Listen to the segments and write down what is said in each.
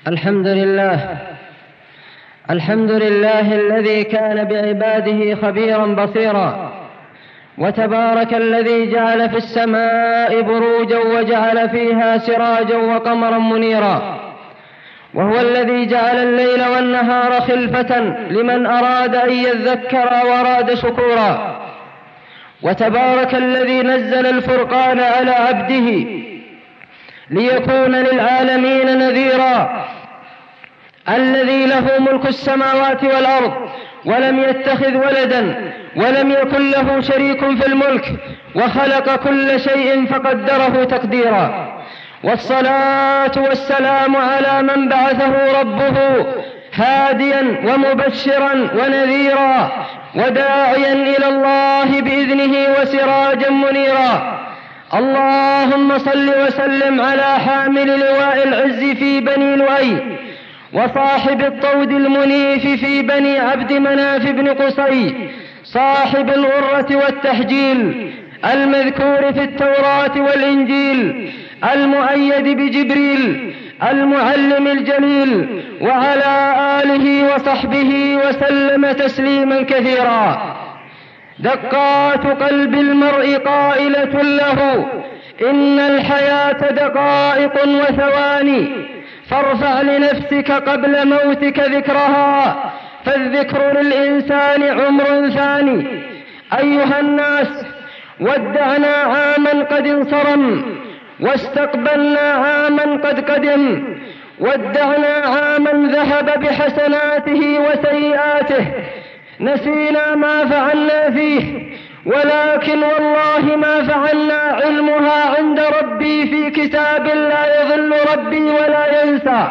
الحمد لله الذي كان بعباده خبيرا بصيرا، وتبارك الذي جعل في السماء بروجا وجعل فيها سراجا وقمرا منيرا، وهو الذي جعل الليل والنهار خلفة لمن أراد أن يذكر وأراد شكورا، وتبارك الذي نزل الفرقان على عبده ليكون للعالمين نذيرا، الذي له ملك السماوات والأرض ولم يتخذ ولدا ولم يكن له شريك في الملك، وخلق كل شيء فقدره تقديرا. والصلاة والسلام على من بعثه ربه هاديا ومبشرا ونذيرا وداعيا إلى الله بإذنه وسراجا منيرا. اللهم صل وسلم على حامل لواء العز في بني لؤي، وصاحب الطود المنيف في بني عبد مناف بن قصي، صاحب الغرة والتحجيل، المذكور في التوراة والإنجيل، المؤيد بجبريل، المعلم الجليل، وعلى آله وصحبه وسلم تسليما كثيرا. دقات قلب المرء قائلة له: إن الحياة دقائق وثواني، فارفع لنفسك قبل موتك ذكرها، فالذكر للإنسان عمر ثاني. أيها الناس، ودعنا عاما قد انصرم، واستقبلنا عاما قد قدم، ودعنا عاما ذهب بحسناته وسيئاته، نسينا ما فعلنا فيه، ولكن والله ما فعلنا علمها عند ربي في كتاب لا يضل ربي ولا ينسى.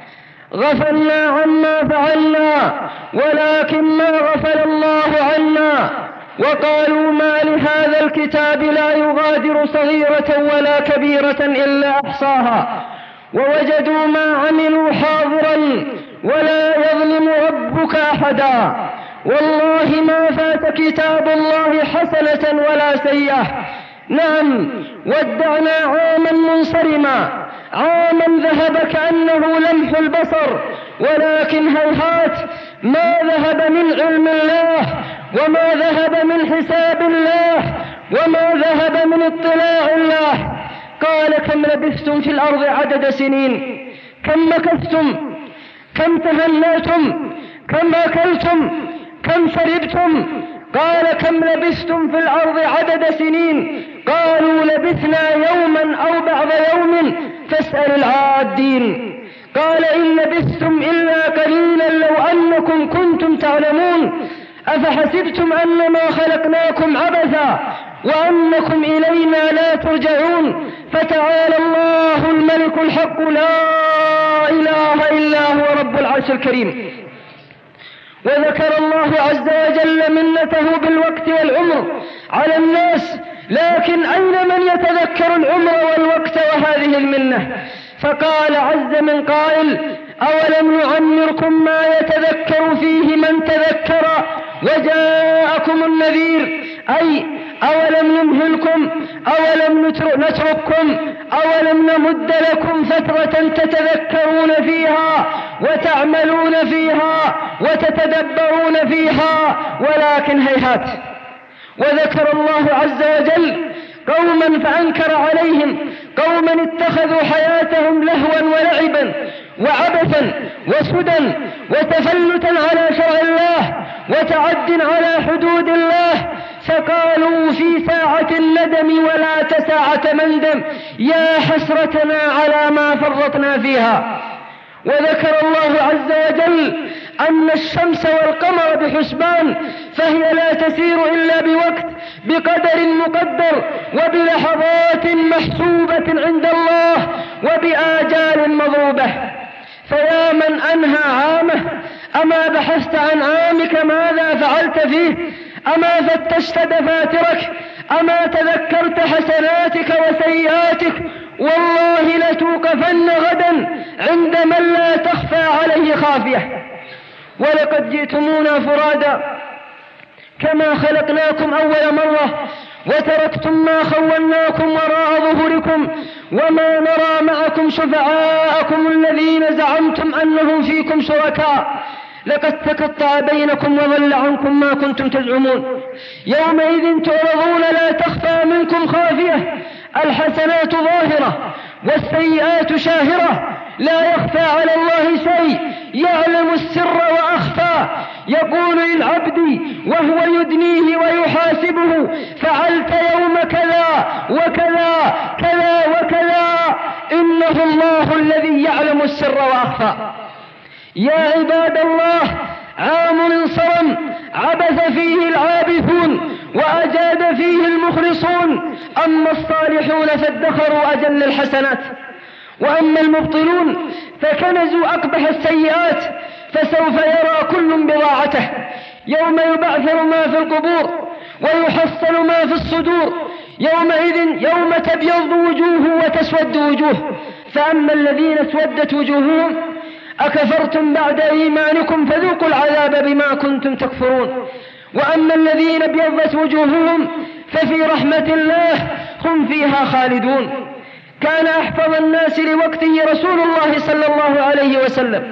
غفلنا عما فعلنا، ولكن ما غفل الله عنا. وقالوا: ما لهذا الكتاب لا يغادر صغيرة ولا كبيرة إلا أحصاها، ووجدوا ما عملوا حاضرا ولا يظلم ربك أحدا. والله ما فات كتاب الله حسنة ولا سيئة. نعم، ودعنا عاما منصرما، عاما ذهب كأنه لمح البصر، ولكن هيهات ما ذهب من علم الله، وما ذهب من حساب الله، وما ذهب من اطلاع الله. قال: كم لبثتم في الأرض عدد سنين؟ كم مكثتم؟ كم تهنيتم؟ كم أكلتم؟ كم شربتم؟ قال: كم لبثتم في الأرض عدد سنين؟ قالوا: لبثنا يوما أو بعض يوم، فاسأل العادين. قال: إن لبثتم إلا قليلا لو أنكم كنتم تعلمون. أفحسبتم أنما خلقناكم عبثا وأنكم إلينا لا ترجعون. فتعالى الله الملك الحق لا إله إلا هو رب العرش الكريم. وذكر الله عز وجل منته بالوقت والعمر على الناس، لكن أين من يتذكر العمر والوقت وهذه المنة؟ فقال عز من قائل: أولم نعمركم ما يتذكر فيه من تذكر وجاءكم النذير؟ أي أولم نمهلكم؟ أولم نترككم؟ أولم نمد لكم فترة تتذكرون فيها وتعملون فيها وتتدبرون فيها؟ ولكن هيهات. وذكر الله عز وجل قوما فأنكر عليهم: قوما اتخذوا حياتهم لهوا ولعبا وعبثا وسدى وتفلتا على شرع الله وتعد على حدود الله، فقالوا في ساعة الندم ولا تساعة مندم: يا حسرتنا على ما فرطنا فيها. وذكر الله عز وجل أن الشمس والقمر بحسبان، فهي لا تسير إلا بوقت، بقدر مقدر، وبلحظات محسوبة عند الله، وبآجال مضروبة. فيا من أنهى عامه، أما بحثت عن عامك ماذا فعلت فيه؟ أما فتشت دفاترك؟ أما تذكرت حسناتك وسيئاتك؟ والله لتوقفن غدا عند من لا تخفى عليه خافية. ولقد جئتمونا فرادا كما خلقناكم أول مرة، وتركتم ما خولناكم وراء ظهوركم، وما نرى معكم شفعاءكم الذين زعمتم أنهم فيكم شركاء لقد تقطع بينكم وضل عنكم ما كنتم تزعمون يومئذ تعرضون لا تخفى منكم خافية الحسنات ظاهرة والسيئات شاهرة لا يخفى على الله شيء يعلم السر وأخفى يقول للعبد وهو يدنيه ويحاسبه فعلت يوم كذا وكذا كذا وكذا إنه الله الذي يعلم السر وأخفى. يا عباد الله عام صرم عبث فيه العابثون وأجاد فيه المخلصون أما الصالحون فادخروا أجل الحسنات وأما المبطلون فكنزوا أقبح السيئات فسوف يرى كل بضاعته يوم يبعثر ما في القبور ويحصل ما في الصدور يوم تبيض وجوه وتسود وجوه فأما الذين اسودت وجوههم أكفرتم بعد إيمانكم فذوقوا العذاب بما كنتم تكفرون وأما الذين ابيضت وجوههم ففي رحمة الله هم فيها خالدون. كان أحفظ الناس لوقته رسول الله صلى الله عليه وسلم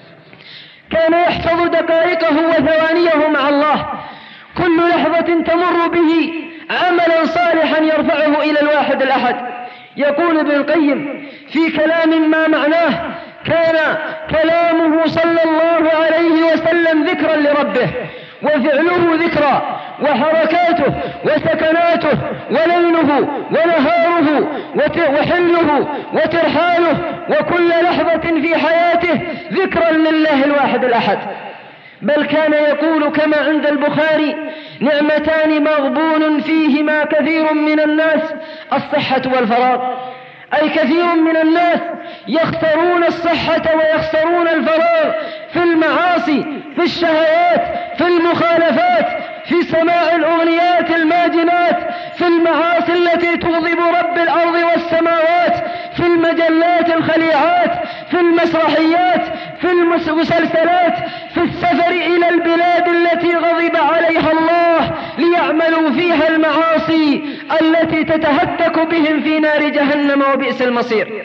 كان يحفظ دقائقه وثوانيه مع الله كل لحظة تمر به عملا صالحا يرفعه إلى الواحد الأحد. يقول ابن القيم في كلام ما معناه كان كلامه صلى الله عليه وسلم ذكرا لربه وفعله ذكرى وحركاته وسكناته وليله ونهاره وحله وترحاله وكل لحظة في حياته ذكرا لله الواحد الأحد. بل كان يقول كما عند البخاري نعمتان مغبون فيهما كثير من الناس الصحة والفراغ أي كثير من الناس يخسرون الصحة ويخسرون الفراغ في المعاصي في الشهوات في المخالفات في سماع الأغنيات الماجنات في المعاصي التي تغضب رب الأرض والسماوات في المجلات الخليعات في المسرحيات في المسلسلات في السفر إلى البلاد التي غضب عليها الله ليعملوا فيها المعاصي التي تتهتك بهم في نار جهنم وبئس المصير.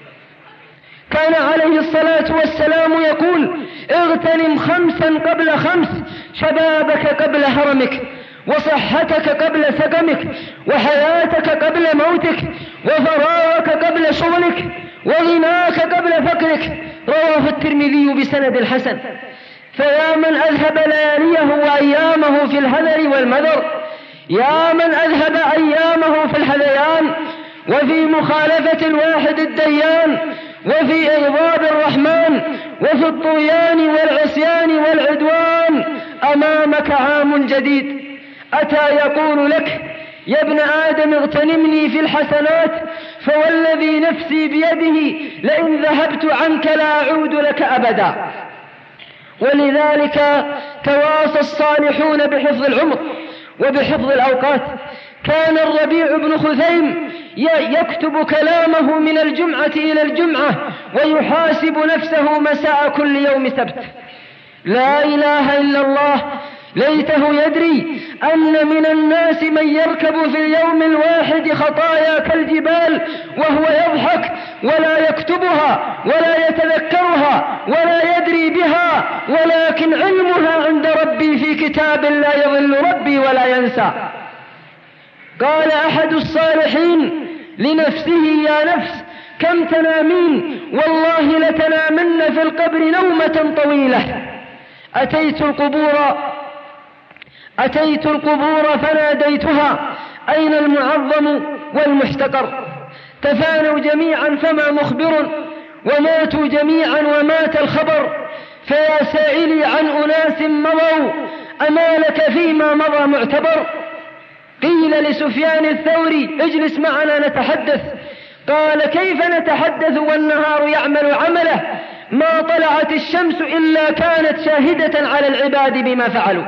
كان عليه الصلاة والسلام يقول اغتنم 5 قبل 5 شبابك قبل هرمك وصحتك قبل سقمك وحياتك قبل موتك وفراغك قبل شغلك وغناك قبل فقرك. رواه الترمذي بسند الحسن. فيا من أذهب لياليه وأيامه في الهذر والمذر يا من أذهب أيامه في الهذيان وفي مخالفة الواحد الديان وفي إغضاب الرحمن وفي الطغيان والعصيان والعدوان أمامك عام جديد أتى يقول لك يا ابن آدم اغتنمني في الحسنات فوالذي نفسي بيده لئن ذهبت عنك لا أعود لك أبدا. ولذلك تواصى الصالحون بحفظ العمر وبحفظ الأوقات. كان الربيع بن خثيم يكتب كلامه من الجمعة إلى الجمعة ويحاسب نفسه مساء كل يوم سبت. لا إله إلا الله ليته يدري أن من الناس من يركب في اليوم الواحد خطايا كالجبال وهو يضحك ولا يكتبها ولا يتذكرها ولا يدري بها ولكن علمها عند ربي في كتاب لا يضل ربي ولا ينسى. قال أحد الصالحين لنفسه يا نفس كم تنامين والله لتنامن في القبر نومة طويلة. أتيت القبور فناديتها أين المعظم والمحتقر. تفانوا جميعا فما مخبر وماتوا جميعا ومات الخبر. فيا سائلي عن أناس مضوا أما لك فيما مضى معتبر. قيل لسفيان الثوري اجلس معنا نتحدث. قال كيف نتحدث والنهار يعمل عمله ما طلعت الشمس إلا كانت شاهدة على العباد بما فعلوا.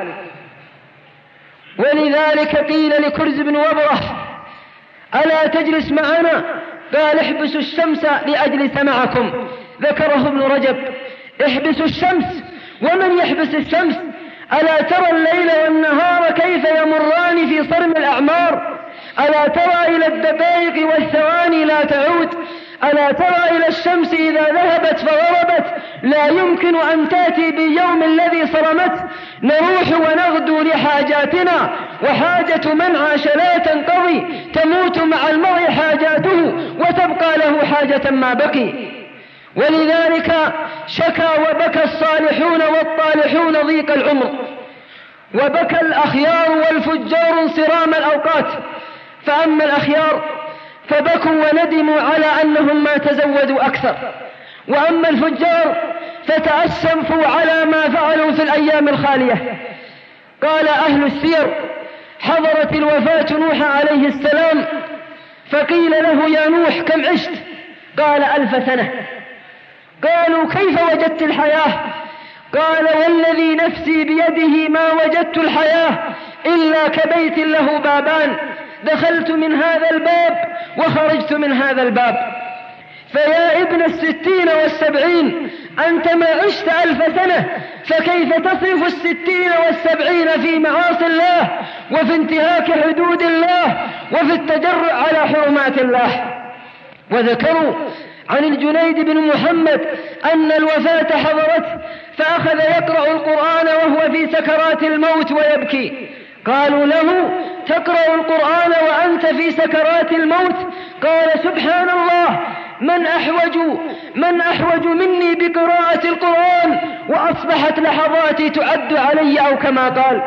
ولذلك قيل لكرز بن وبرة ألا تجلس معنا قال احبسوا الشمس لأجلس معكم. ذكره ابن رجب احبسوا الشمس ومن يحبس الشمس ألا ترى الليل والنهار كيف يمران في صرم الأعمار ألا ترى إلى الدقائق والثواني لا تعود؟ ألا ترى إلى الشمس إذا ذهبت فغربت لا يمكن أن تأتي باليوم الذي صرمت؟ نروح ونغدو لحاجاتنا، وحاجة من عاش لا تنقضي، تموت مع المرء حاجاته وتبقى له حاجة ما بقي. ولذلك شكى وبكى الصالحون والطالحون ضيق العمر، وبكى الأخيار والفجار انصرام الأوقات. فأما الأخيار فبكوا وندموا على أنهم ما تزودوا أكثر، وأما الفجار فتأسفوا على ما فعلوا في الأيام الخالية. قال أهل السير: حضرت الوفاة نوح عليه السلام، فقيل له: يا نوح كم عشت؟ قال: 1000 سنة. قالوا: كيف وجدت الحياة؟ قال: والذي نفسي بيده ما وجدت الحياة إلا كبيت له بابان، دخلت من هذا الباب وخرجت من هذا الباب. فيا ابن 60 و70 أنت ما عشت 1000 سنة، فكيف تصرف 60 و70 في معاصي الله وفي انتهاك حدود الله وفي التجرع على حرمات الله؟ وذكروا عن الجنيد بن محمد أن الوفاة حضرته فأخذ يقرأ القرآن وهو في سكرات الموت ويبكي. قالوا له: تقرأ القرآن وأنت في سكرات الموت؟ قال: سبحان الله، من أحوج مني بقراءة القرآن وأصبحت لحظاتي تعد علي، أو كما قال.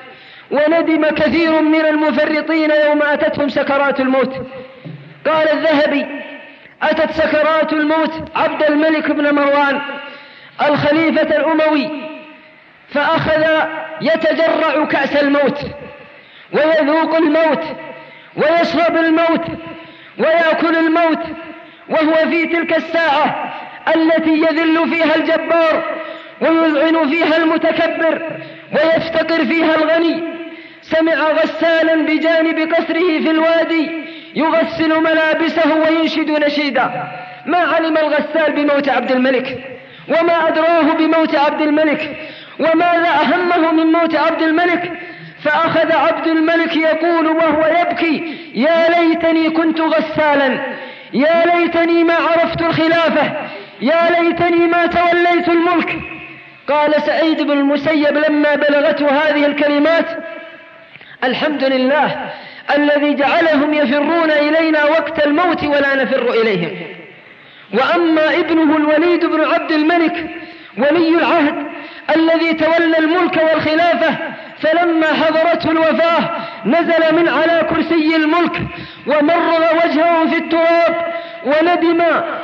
وندم كثير من المفرطين يوم أتتهم سكرات الموت. قال الذهبي: أتت سكرات الموت عبد الملك بن مروان الخليفة الأموي، فأخذ يتجرع كأس الموت ويذوق الموت ويشرب الموت ويأكل الموت، وهو في تلك الساعة التي يذل فيها الجبار ويذعن فيها المتكبر ويفتقر فيها الغني. سمع غسالا بجانب قصره في الوادي يغسل ملابسه وينشد نشيدا. ما علم الغسال بموت عبد الملك، وما أدراه بموت عبد الملك، وماذا أهمه من موت عبد الملك؟ فأخذ عبد الملك يقول وهو يبكي: يا ليتني كنت غسالا، يا ليتني ما عرفت الخلافة، يا ليتني ما توليت الملك. قال سعيد بن المسيب لما بلغته هذه الكلمات: الحمد لله الذي جعلهم يفرون إلينا وقت الموت ولا نفر إليهم. وأما ابنه الوليد بن عبد الملك ولي العهد الذي تولى الملك والخلافة، فلما حضرته الوفاة نزل من على كرسي الملك ومرغ وجهه في التراب وندم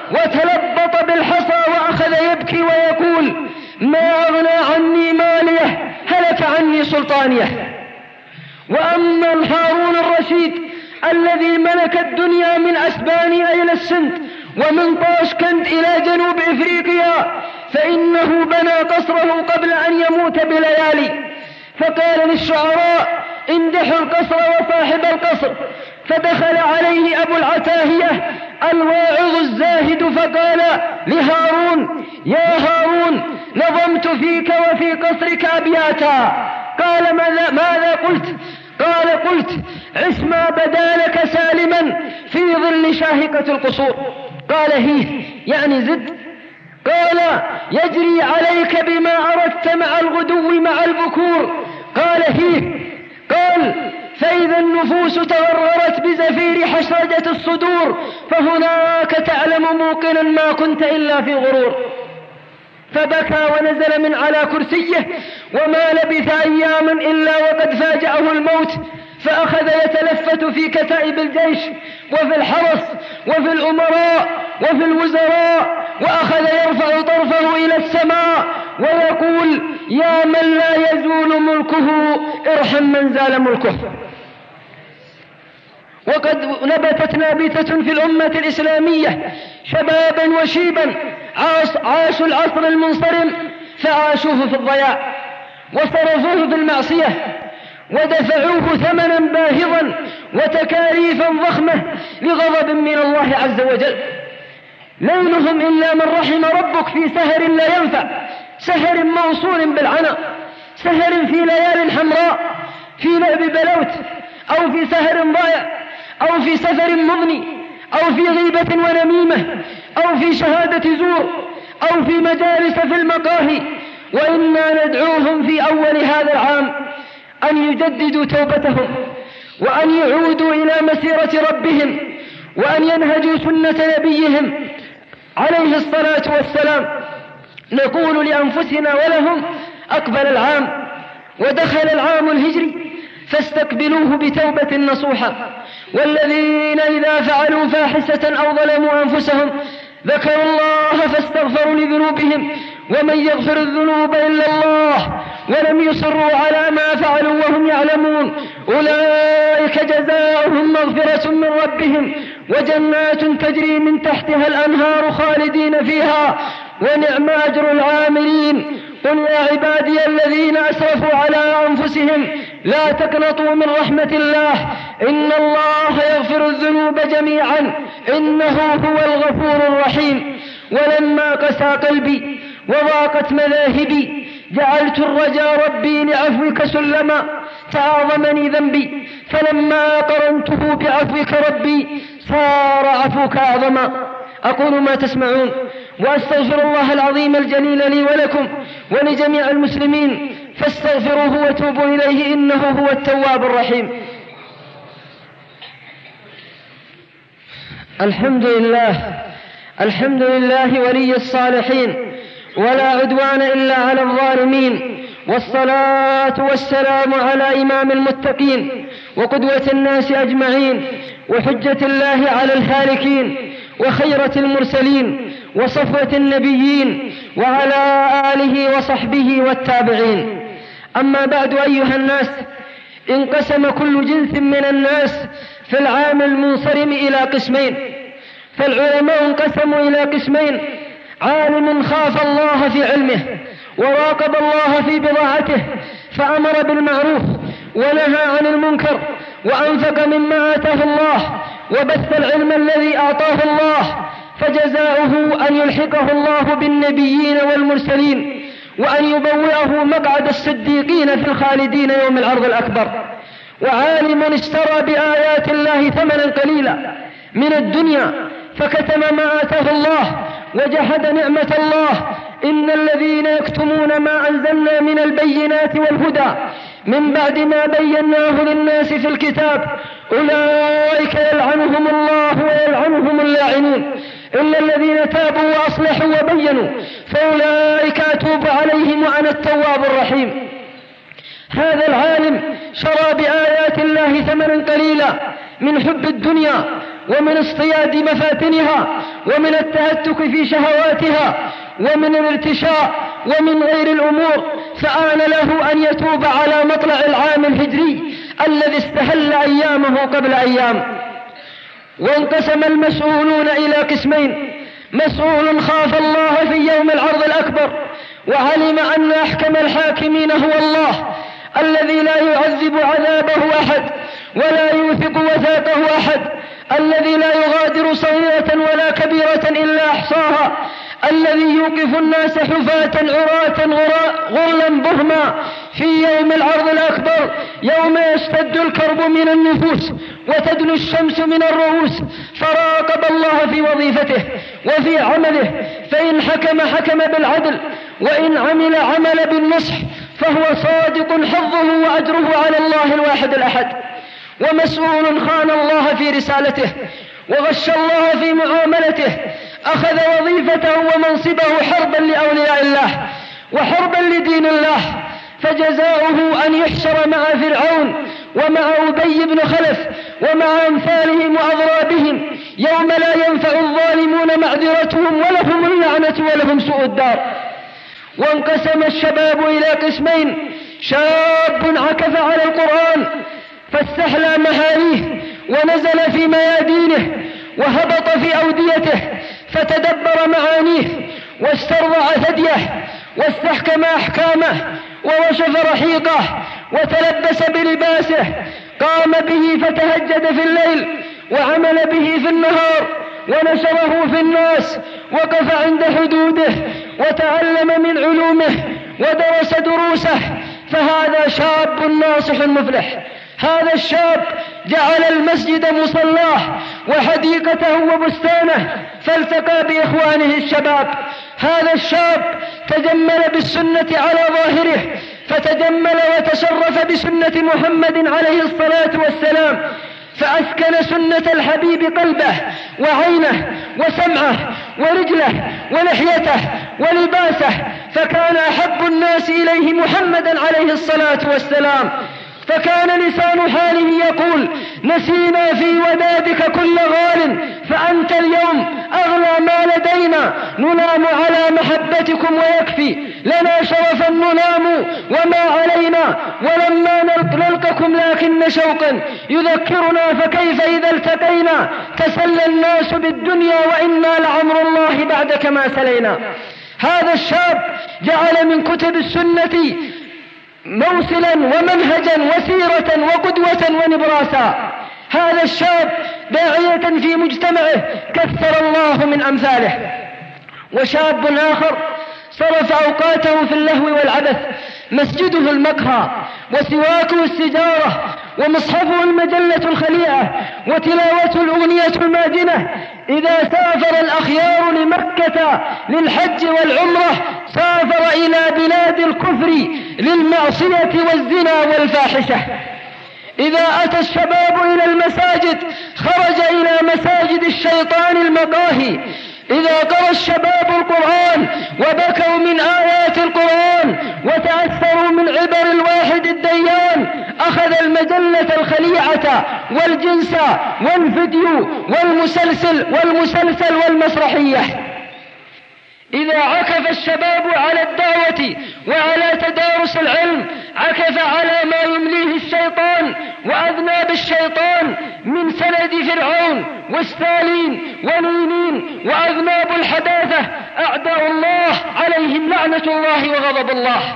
وتلبط بالحصى وأخذ يبكي ويقول: ما أغنى عني ماليه، هلك عني سلطانيه. وأما هارون الرشيد الذي ملك الدنيا من أسبانيا إلى السند ومن طاشكند إلى جنوب إفريقيا، فإنه بنى قصره قبل أن يموت بليالي، فقال للشعراء: امدحوا القصر وصاحب القصر. فدخل عليه أبو العتاهية الواعظ الزاهد فقال لهارون: يا هارون، نظمت فيك وفي قصرك أبياتا. قال: ماذا قلت؟ قال: قلت: عش ما بدا لك سالما في ظل شاهقة القصور. قال: هيه، يعني زد. قال: يجري عليك بما أردت مع الغدو مع البكور. قال: هيه. قال: فإذا النفوس تغررت بزفير حشرجة الصدور، فهناك تعلم موقنا ما كنت إلا في غرور. فبكى ونزل من على كرسيه، وما لبث أياما إلا وقد فاجأه الموت، فأخذ يتلفت في كتائب الجيش وفي الحرس وفي الأمراء وفي الوزراء، وأخذ يرفع طرفه إلى السماء ويقول: يا من لا يزول ملكه، ارحم من زال ملكه. وقد نبتت نابتة في الأمة الإسلامية شبابا وشيبا عاشوا العصر المنصرم، فعاشوه في الضياع وصرفوه في المعصية ودفعوه ثمنا باهظا وتكاليفا ضخمة لغضب من الله عز وجل. ليلهم إلا من رحم ربك في سهر لا ينفع، سهر موصول بالعنى، سهر في ليال حمراء، في لعب بلوت، أو في سهر ضائع، أو في سفر مضني أو في غيبة ونميمة أو في شهادة زور أو في مجالس في المقاهي، وإنا ندعوهم في أول هذا العام أن يجددوا توبتهم وأن يعودوا إلى مسيرة ربهم وأن ينهجوا سنة نبيهم عليه الصلاة والسلام. نقول لأنفسنا ولهم: أقبل العام ودخل العام الهجري فاستقبلوه بتوبة نصوحة. والذين إذا فعلوا فاحشة أو ظلموا أنفسهم ذكروا الله فاستغفروا لذنوبهم ومن يغفر الذنوب إلا الله ولم يصروا على ما فعلوا وهم يعلمون أولئك جزاؤهم مغفرة من ربهم وجنات تجري من تحتها الأنهار خالدين فيها ونعم أجر العاملين. قل يا عبادي الذين أسرفوا على أنفسهم لا تقنطوا من رحمة الله إن الله يغفر الذنوب جميعا إنه هو الغفور الرحيم. ولما قسى قلبي وضاقت مذاهبي جعلت الرجاء ربي لعفوك سلما فأعظمني ذنبي فلما قرنته بعفوك ربي صار عفوك أعظما. أقول ما تسمعون وأستغفر الله العظيم الجليل لي ولكم ولجميع المسلمين فاستغفروه وتوبوا إليه إنه هو التواب الرحيم. الحمد لله ولي الصالحين ولا عدوان إلا على الظالمين، والصلاة والسلام على إمام المتقين وقدوة الناس أجمعين وحجة الله على الهالكين وخيرة المرسلين وصفوة النبيين وعلى آله وصحبه والتابعين. أما بعد أيها الناس، انقسم كل جنس من الناس في العام المنصرم إلى قسمين. فالعلماء انقسموا إلى قسمين: عالم خاف الله في علمه وراقب الله في بضاعته فأمر بالمعروف ونهى عن المنكر وأنفق مما آتاه الله وبث العلم الذي أعطاه الله، فجزاؤه أن يلحقه الله بالنبيين والمرسلين وأن يبوئه مقعد الصديقين في الخالدين يوم العرض الأكبر. وعالم اشترى بآيات الله ثمنا قليلا من الدنيا فكتم ما آتاه الله وجحد نعمة الله. إن الذين يكتمون ما أنزلنا من البينات والهدى من بعد ما بيناه للناس في الكتاب أولئك يلعنهم الله ويلعنهم اللاعنون إلا الذين تابوا وأصلحوا وبينوا فأولئك أتوب عليهم وأنا التواب الرحيم. هذا العالم شرى بآيات الله ثمنا قليلا من حب الدنيا ومن اصطياد مفاتنها ومن التهتك في شهواتها ومن الارتشاء ومن غير الأمور، فآن له أن يتوب على مطلع العام الهجري الذي استهل أيامه قبل أيام. وانقسم المسؤولون إلى قسمين: مسؤول خاف الله في يوم العرض الأكبر وعلم أن أحكم الحاكمين هو الله الذي لا يعذب عذابه أحد ولا يوثق وثاقه أحد، الذي لا يغادر صغيرة ولا كبيرة إلا أحصاها، الذي يوقف الناس حفاة عراة غرلا بهما في يوم العرض الأكبر يوم يشتد الكرب من النفوس وتدنو الشمس من الرؤوس، فراقب الله في وظيفته وفي عمله، فإن حكم بالعدل وإن عمل بالنصح فهو صادق حظه وأجره على الله الواحد الأحد. ومسؤول خان الله في رسالته وغش الله في معاملته، أخذ وظيفته ومنصبه حربا لأولياء الله وحربا لدين الله، فجزاؤه أن يحشر مع فرعون ومع أبي بن خلف ومع أمثالهم وأضرابهم يوم لا ينفع الظالمون معذرتهم ولهم اللعنة ولهم سوء الدار. وانقسم الشباب إلى قسمين: شاب عكف على القرآن فاستحلى محاريه ونزل في ميادينه وهبط في أوديته فتدبر معانيه واسترضع ثديه واستحكم أحكامه ووشف رحيقه وتلبس بلباسه، قام به فتهجد في الليل وعمل به في النهار ونشره في الناس، وقف عند حدوده وتعلم من علومه ودرس دروسه، فهذا شاب ناصح مفلح. هذا الشاب جعل المسجد مصلاه وحديقته وبستانه، فالتقى بإخوانه الشباب. هذا الشاب تجمل بالسنة على ظاهره، فتجمل وتشرف بسنة محمد عليه الصلاة والسلام، فأسكن سنة الحبيب قلبه وعينه وسمعه ورجله ولحيته ولباسه، فكان أحب الناس إليه محمدا عليه الصلاة والسلام. فكان لسان حاله يقول: نسينا في ودادك كل غال، فأنت اليوم أغلى ما لدينا، ننام على محبتكم ويكفي لنا شرفا ننام وما علينا، ولما نلقكم لكن شوقا يذكرنا، فكيف إذا التقينا تسلى الناس بالدنيا وإنا لعمر الله بعدك ما سلينا. هذا الشاب جعل من كتب السنة موصلا ومنهجا وسيرة وقدوة ونبراسا. هذا الشاب داعية في مجتمعه كثر الله من أمثاله. وشاب آخر صرف أوقاته في اللهو والعبث، مسجده المقهى وسواكه السجارة ومصحفه المجلة الخليعة وتلاوته الأغنية الماجنة. إذا سافر الأخيار لمكة للحج والعمرة سافر إلى بلاد الكفر للمعصية والزنا والفاحشة. إذا أتى الشباب إلى المساجد خرج إلى مساجد الشيطان المقاهي. إذا قرأ الشباب القرآن وبكوا من آيات القرآن وتأثروا من عبر الواحد الديان أخذ المجلة الخليعة والجنس والفيديو والمسلسل والمسرحية. إذا عكف الشباب على الدعوة وعلى تدارس العلم عكف على ما يمليه الشيطان وأذناب الشيطان من سند فرعون وستالين ونينين وأذناب الحداثة أعداء الله عليهم لعنة الله وغضب الله.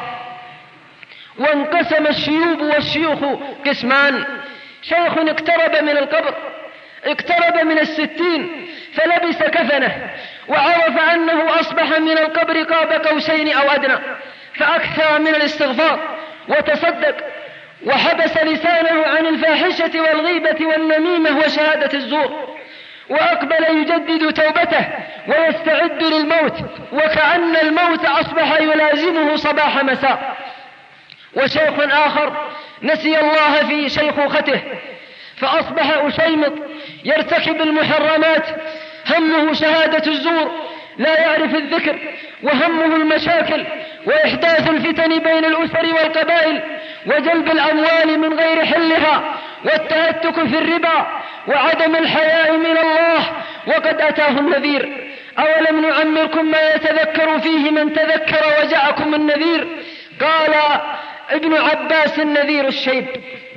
وانقسم الشيوب والشيوخ قسمان: شيخ اقترب من القبر، اقترب من 60 فلبس كفنه وعرف أنه أصبح من القبر قاب قوسين أو أدنى، فأكثر من الاستغفار وتصدق وحبس لسانه عن الفاحشة والغيبة والنميمة وشهادة الزور، وأقبل يجدد توبته ويستعد للموت وكأن الموت أصبح يلازمه صباح مساء. وشيخ آخر نسي الله في شيخوخته فأصبح أشيمط يرتكب المحرمات، همه شهادة الزور، لا يعرف الذكر، وهمه المشاكل وإحداث الفتن بين الأسر والقبائل وجلب الأموال من غير حلها والتهتك في الربا وعدم الحياء من الله. وقد أتاه النذير: أولم نعمركم ما يتذكر فيه من تذكر وجاءكم النذير. قال ابن عباس: النذير الشيب.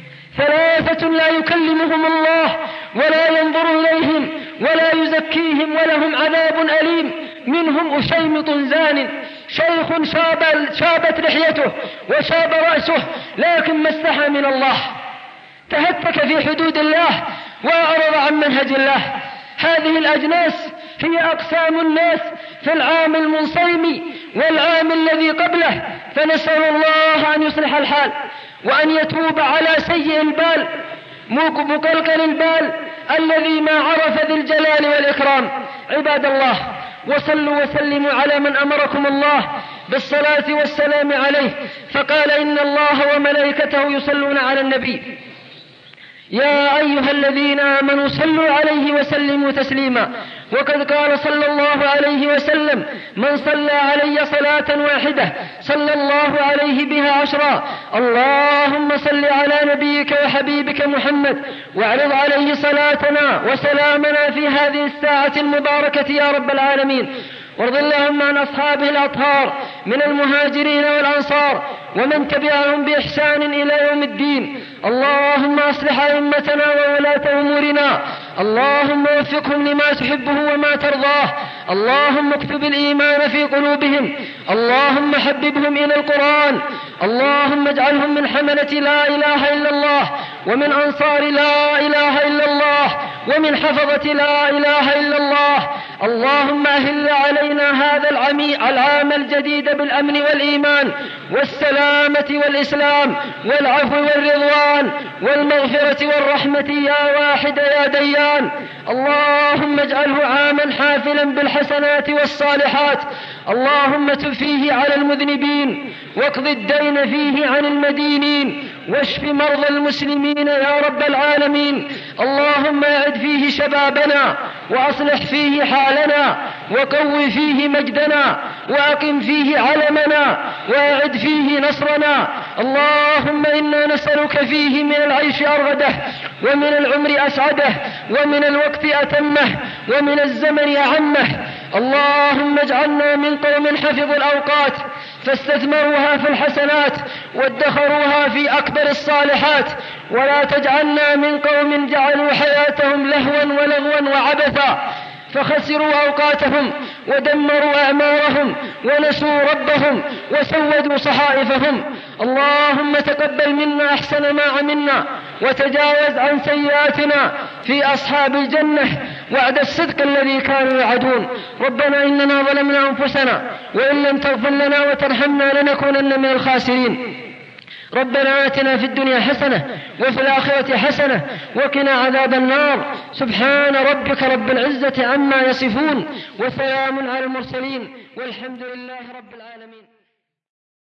3 لا يكلمهم الله ولا ينظر إليهم ولا يزكيهم ولهم عذاب أليم، منهم أشيمط زان، شيخ شابت لحيته وشاب رأسه لكن ما استحى من الله، تهتك في حدود الله وأعرض عن منهج الله. هذه الأجناس هي أقسام الناس في العام المنصرم والعام الذي قبله، فنسأل الله أن يصلح الحال وأن يتوب على سيء البال مقلقل البال الذي ما عرف ذي الجلال والإكرام. عباد الله، وصلوا وسلموا على من أمركم الله بالصلاة والسلام عليه، فقال: إن الله وملائكته يصلون على النبي يا أيها الذين آمنوا صلوا عليه وسلموا تسليما. وقد قال صلى الله عليه وسلم: من صلى علي صلاة واحدة صلى الله عليه بها 10. اللهم صل على نبيك وحبيبك محمد واعرض عليه صلاتنا وسلامنا في هذه الساعة المباركة يا رب العالمين. وارض اللهم عن أصحابه الأطهار من المهاجرين والأنصار ومن تبعهم بإحسان إلى يوم الدين. اللهم أصلح أئمتنا وولاة أمورنا، اللهم وفقهم لما تحبه وما ترضاه، اللهم اكتب الإيمان في قلوبهم، اللهم حببهم إلى القرآن، اللهم اجعلهم من حملة لا إله إلا الله ومن أنصار لا إله إلا الله، ومن حفظة لا إله إلا الله. اللهم أهل علينا هذا العام الجديد بالأمن والإيمان والسلامة والإسلام والعفو والرضوان والمغفرة والرحمة يا واحد يا ديان. اللهم اجعله عاما حافلا بالحسنات والصالحات. اللهم تب فيه على المذنبين واقض الدين فيه عن المدينين واشف مرضى المسلمين يا رب العالمين. اللهم أعد فيه شبابنا وأصلح فيه حالنا وقو فيه مجدنا وأقم فيه علمنا وأعد فيه نصرنا. اللهم إنا نسألك فيه من العيش أرغده ومن العمر أسعده ومن الوقت أتمه ومن الزمن أعمه. اللهم اجعلنا من قوم حفظوا الأوقات فاستثمروها في الحسنات وادخروها في أكبر الصالحات، ولا تجعلنا من قوم جعلوا حياتهم لهوا ولغوا وعبثا فخسروا أوقاتهم ودمروا أعمارهم ونسوا ربهم وسودوا صحائفهم. اللهم تقبل منا أحسن ما عملنا وتجاوز عن سيئاتنا في أصحاب الجنة وعد الصدق الذي كانوا يعدون. ربنا إننا ظلمنا أنفسنا وإن لم تغفر لنا وترحمنا لنكونن من الخاسرين. ربنا آتنا في الدنيا حسنة وفي الآخرة حسنة وقنا عذاب النار. سبحان ربك رب العزة عما يصفون وسلام على المرسلين والحمد لله رب العالمين.